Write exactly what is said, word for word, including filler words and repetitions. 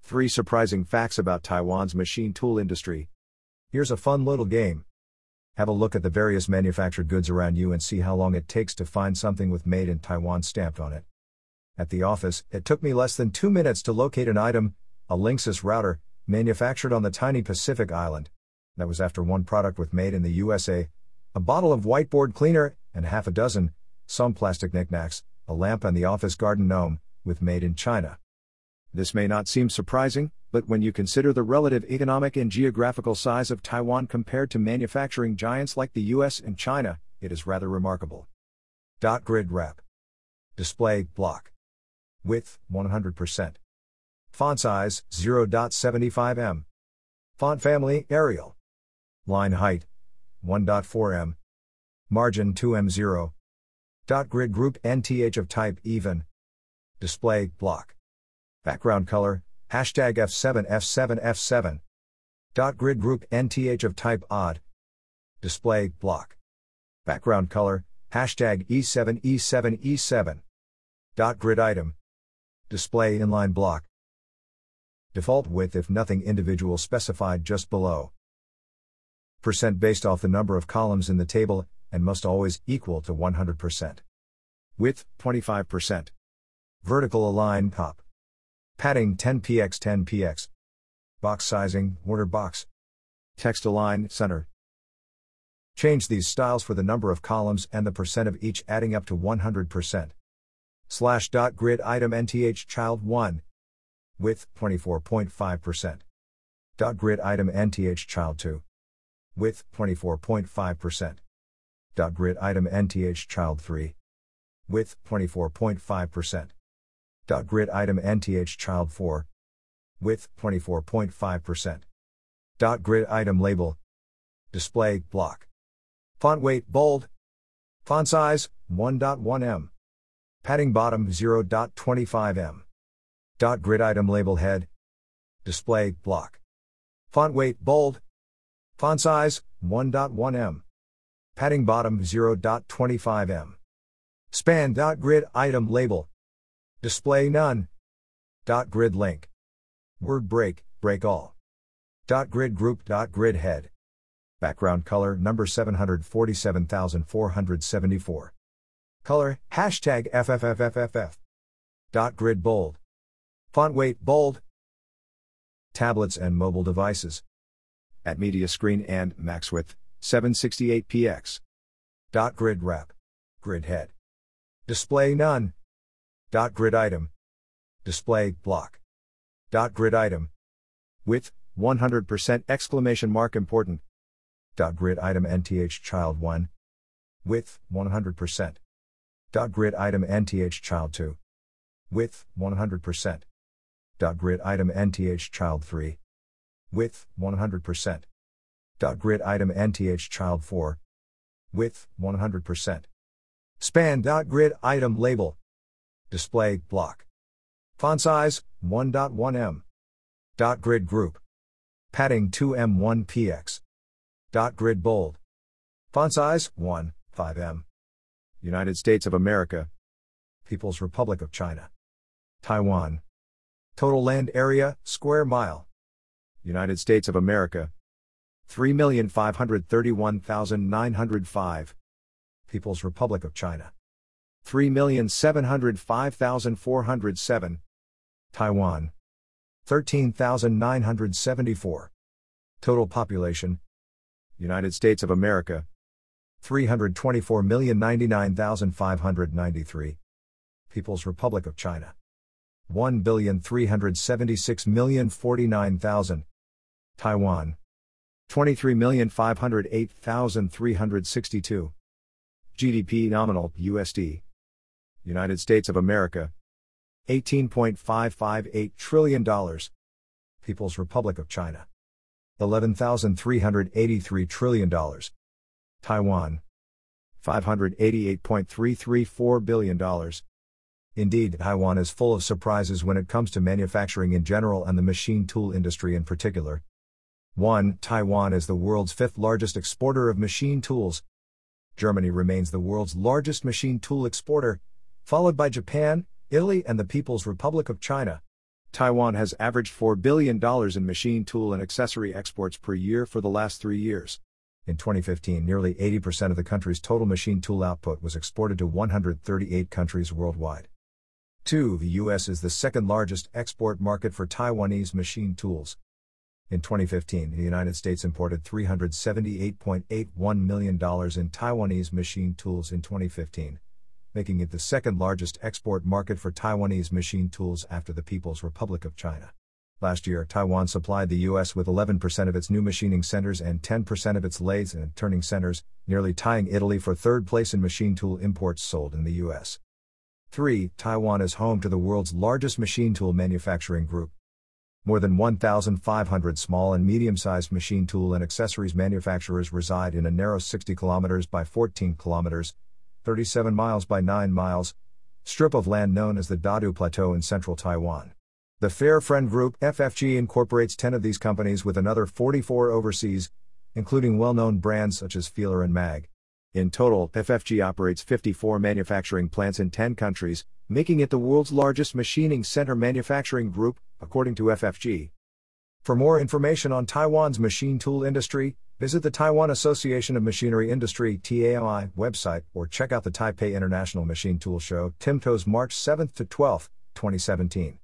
Three surprising facts about Taiwan's machine tool industry. Here's a fun little game. Have a look at the various manufactured goods around you and see how long it takes to find something with Made in Taiwan stamped on it. At the office, it took me less than two minutes to locate an item, a Linksys router, manufactured on the tiny Pacific island. That was after one product with Made in the U S A, a bottle of whiteboard cleaner, and half a dozen, some plastic knickknacks, a lamp and the office garden gnome, with Made in China. This may not seem surprising, but when you consider the relative economic and geographical size of Taiwan compared to manufacturing giants like the U S and China, it is rather remarkable. Dot grid wrap. Display block. Width one hundred percent. Font size zero point seven five millimeters. Font family Arial. Line height one point four millimeters. Margin two millimeters zero. Dot grid group N T H of type even. Display block. Background color, hashtag F seven F seven F seven. Dot grid group N T H of type odd. Display block. Background color, hashtag E seven E seven E seven. Dot grid item. Display inline block. Default width if nothing individual specified just below. Percent based off the number of columns in the table, and must always equal to one hundred percent. Width, twenty-five percent. Vertical align top. Padding ten by ten by. Box sizing, order box. Text align, center. Change these styles for the number of columns and the percent of each adding up to one hundred percent. Slash dot grid item N T H child one. Width, twenty-four point five percent. Dot grid item N T H child two. Width, twenty-four point five percent. Dot grid item N T H child three. Width, twenty-four point five percent. Dot grid item N T H child four. Width, twenty-four point five percent. Dot grid item label. Display block. Font weight bold. Font size one point one millimeters. Padding bottom zero point two five millimeters. Dot grid item label head. Display block. Font weight bold. Font size one point one millimeters. Padding bottom zero point two five millimeters. Span dot grid item label. Display none. Dot grid link. Word break, break all. Dot grid group dot grid head. Background color number seven hundred forty-seven thousand four hundred seventy-four. Color hashtag F F F F F F. Dot grid bold. Font weight bold. Tablets and mobile devices. At media screen and max width seven sixty-eight p x. Dot grid wrap. Grid head. Display none. Dot grid item. Display block. Dot grid item. Width one hundred percent exclamation mark important. Dot grid item N T H child one. Width one hundred percent. Dot grid item N T H child two. Width one hundred percent. Dot grid item N T H child three. Width one hundred percent. Dot grid item N T H child four. Width one hundred percent. Span dot grid item label. Display block. Font size one point one millimeters. Dot grid group. Padding two millimeters one by x. Dot grid bold. Font size one point five millimeters. United States of America. People's Republic of China. Taiwan. Total land area, square mile. United States of America. three million five hundred thirty-one thousand nine hundred five. People's Republic of China. three million seven hundred five thousand four hundred seven. Taiwan. thirteen thousand nine hundred seventy-four. Total population. United States of America. three hundred twenty-four million ninety-nine thousand five hundred ninety-three. People's Republic of China. one billion three hundred seventy-six million forty-nine thousand. Taiwan. twenty-three million five hundred eight thousand three hundred sixty-two. G D P nominal U S D. United States of America. eighteen point five five eight trillion dollars. People's Republic of China. eleven thousand three hundred eighty-three trillion dollars. Taiwan. five hundred eighty-eight point three three four billion dollars. Indeed, Taiwan is full of surprises when it comes to manufacturing in general and the machine tool industry in particular. one. Taiwan is the world's fifth largest exporter of machine tools. Germany remains the world's largest machine tool exporter, followed by Japan, Italy and the People's Republic of China. Taiwan has averaged four billion dollars in machine tool and accessory exports per year for the last three years. In twenty fifteen, nearly eighty percent of the country's total machine tool output was exported to one hundred thirty-eight countries worldwide. two. The U S is the second largest export market for Taiwanese machine tools. In twenty fifteen, the United States imported three hundred seventy-eight point eight one million dollars in Taiwanese machine tools in twenty fifteen, making it the second largest export market for Taiwanese machine tools after the People's Republic of China. Last year, Taiwan supplied the U S with eleven percent of its new machining centers and ten percent of its lathes and turning centers, nearly tying Italy for third place in machine tool imports sold in the U S. three. Taiwan is home to the world's largest machine tool manufacturing group. More than one thousand five hundred small and medium-sized machine tool and accessories manufacturers reside in a narrow sixty kilometers by fourteen kilometers, thirty-seven miles by nine miles, strip of land known as the Dadu Plateau in central Taiwan. The Fair Friend Group F F G incorporates ten of these companies with another forty-four overseas, including well-known brands such as Feeler and Mag. In total, F F G operates fifty-four manufacturing plants in ten countries, making it the world's largest machining center manufacturing group, according to F F G. For more information on Taiwan's machine tool industry, visit the Taiwan Association of Machinery Industry (T A M I) website or check out the Taipei International Machine Tool Show, TIMTOS, March seventh to twelfth, twenty seventeen.